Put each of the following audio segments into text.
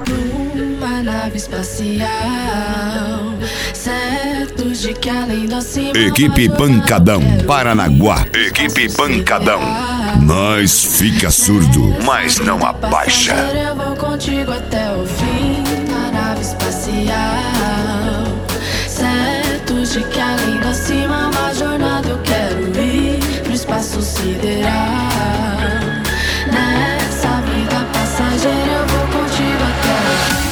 Numa nave espacial, certos de que além do acima. Equipe Pancadão, Paranaguá. Equipe Pancadão. Nós fica surdo, mas não abaixa. Eu vou contigo até o fim. Na nave espacial, certos de que além do acima, uma jornada eu quero ir pro espaço sideral. Nessa vida passageira eu vou contigo até o fim.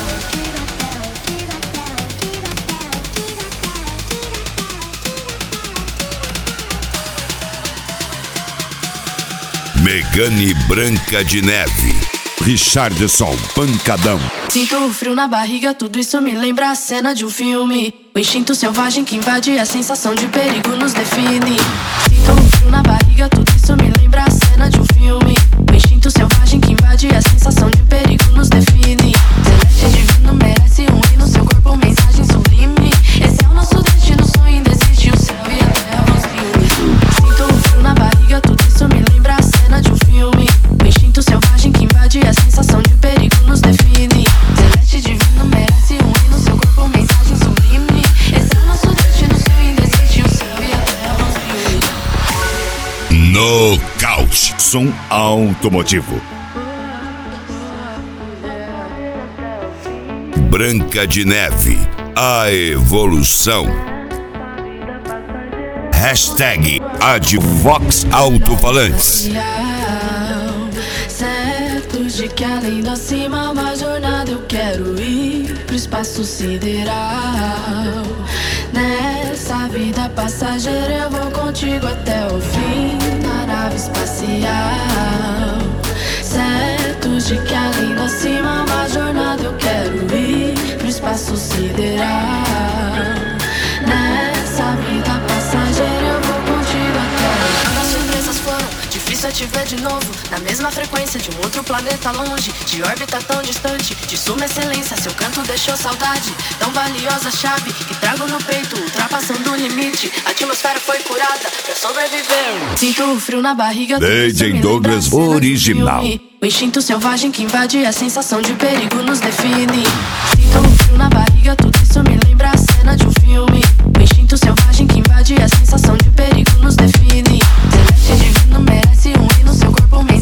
Megane Branca de Neve. Richardson Pancadão. Sinto o frio na barriga, tudo isso me lembra a cena de um filme. O instinto selvagem que invade, a sensação de perigo nos define. Sinto o frio na barriga, tudo isso me lembra a cena de um filme. O instinto selvagem que invade, a sensação de perigo nos define. Celeste divino merece um hino, seu corpo mensagem sublime. Esse é o nosso destino, sonho indesiste, o céu e a terra nos une. Sinto o frio na barriga, tudo isso me lembra a cena de um filme. O instinto selvagem que invade, a sensação de perigo nos define. Celeste divino merece um hino, seu corpo mensagem sublime. Esse é o nosso destino, sonho indesiste, o céu e a terra nos une. Nocaute. Som automotivo. Branca de Neve. A evolução. Hashtag Advox Altofalantes. Certos de que além do acima, uma jornada eu quero ir pro espaço sideral. Nessa vida passageira eu vou contigo até o fim. Na nave espacial, certos de que além do acima, uma jornada eu quero ir pro espaço sideral. Nessa vida passageira eu vou contigo até o fim. As surpresas foram, difícil é te ver de novo, na mesma frequência de um outro planeta longe, de órbita tão distante, de suma excelência, seu canto deixou saudade. Tão valiosa chave que trago no peito, ultrapassando o limite. A atmosfera foi curada pra sobreviver. Sinto o frio na barriga, DJ Douglas original. O instinto selvagem que invade, a sensação de perigo nos define. Sinto o frio na barriga, tudo isso me lembra a cena de um filme. O instinto selvagem que invade, a sensação de perigo nos define. Celeste divino merece um hino, seu corpo me